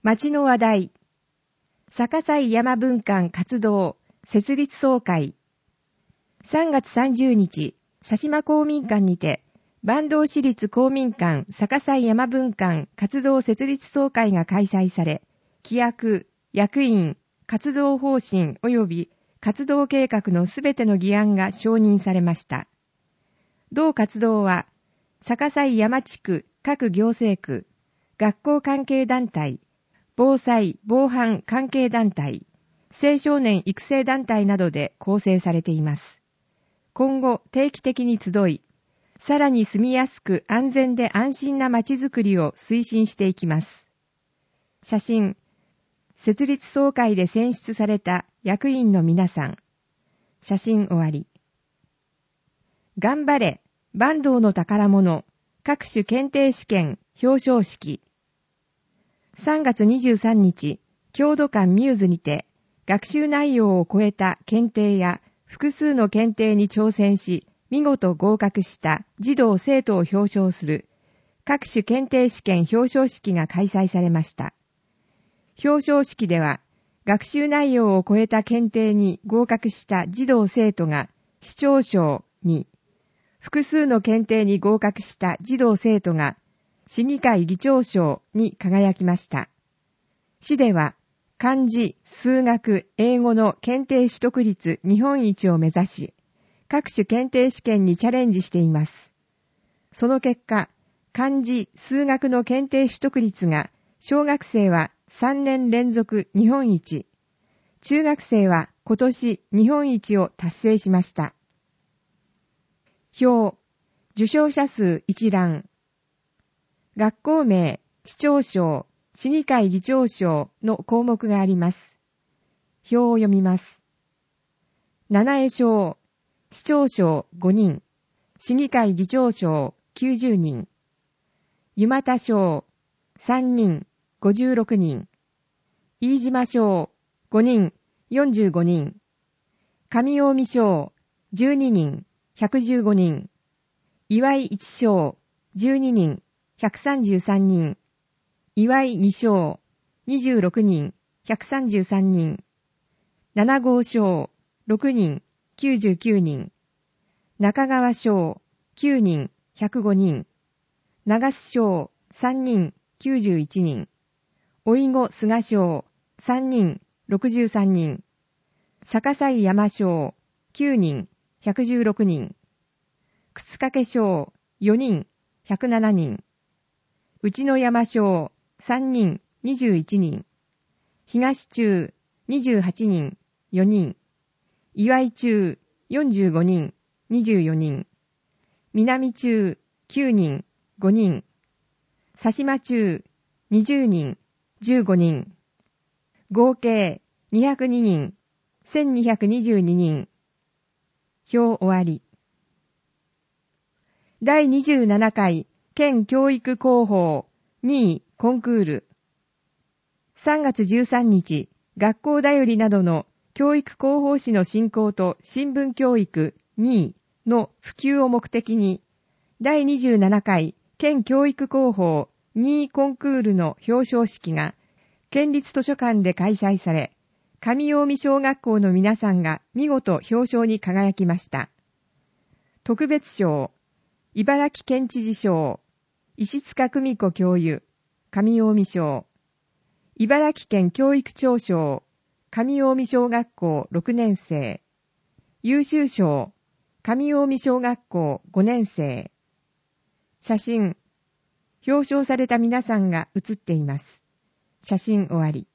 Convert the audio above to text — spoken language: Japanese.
町の話題。逆西山文館活動設立総会。3月30日、佐島公民館にて、坂東市立公民館逆西山文館活動設立総会が開催され、規約、役員、活動方針及び活動計画のすべての議案が承認されました。同活動は、逆西山地区各行政区、学校関係団体、防災・防犯関係団体、青少年育成団体などで構成されています。今後定期的に集い、さらに住みやすく安全で安心な街づくりを推進していきます。写真、設立総会で選出された役員の皆さん。写真終わり。頑張れ、坂東の宝物、各種検定試験表彰式。3月23日、郷土館ミューズにて、学習内容を超えた検定や複数の検定に挑戦し、見事合格した児童生徒を表彰する各種検定試験表彰式が開催されました。表彰式では、学習内容を超えた検定に合格した児童生徒が市長賞に、複数の検定に合格した児童生徒が市議会議長賞に輝きました。市では漢字、数学、英語の検定取得率日本一を目指し、各種検定試験にチャレンジしています。その結果、漢字、数学の検定取得率が小学生は3年連続日本一、中学生は今年日本一を達成しました。表、受賞者数一覧。学校名、市長賞、市議会議長賞の項目があります。表を読みます。七重賞、市長賞5人、市議会議長賞90人。湯又賞、3人、56人。飯島賞、5人、45人。上近江賞、12人、115人。岩井一賞、12人、133人。岩井二賞、26人、133人。七号賞、6人、99人。中川賞、9人、105人。長須賞、3人、91人。おいご菅賞、3人、63人。逆西山賞、9人、116人。靴掛賞、4人、107人。内野山賞、3人、21人。東中、28人、4人。岩井中、45人、24人。南中、9人、5人。佐島中、20人、15人。合計、202人、1222人。表終わり。第27回県教育広報2位コンクール。3月13日、学校だよりなどの教育広報誌の振興と新聞教育2位の普及を目的に、第27回県教育広報2位コンクールの表彰式が県立図書館で開催され、上近江小学校の皆さんが見事表彰に輝きました。特別賞、茨城県知事賞、石塚久美子教諭、上近江小。茨城県教育庁賞、上近江小学校6年生。優秀賞、上近江小学校5年生。写真、表彰された皆さんが写っています。写真終わり。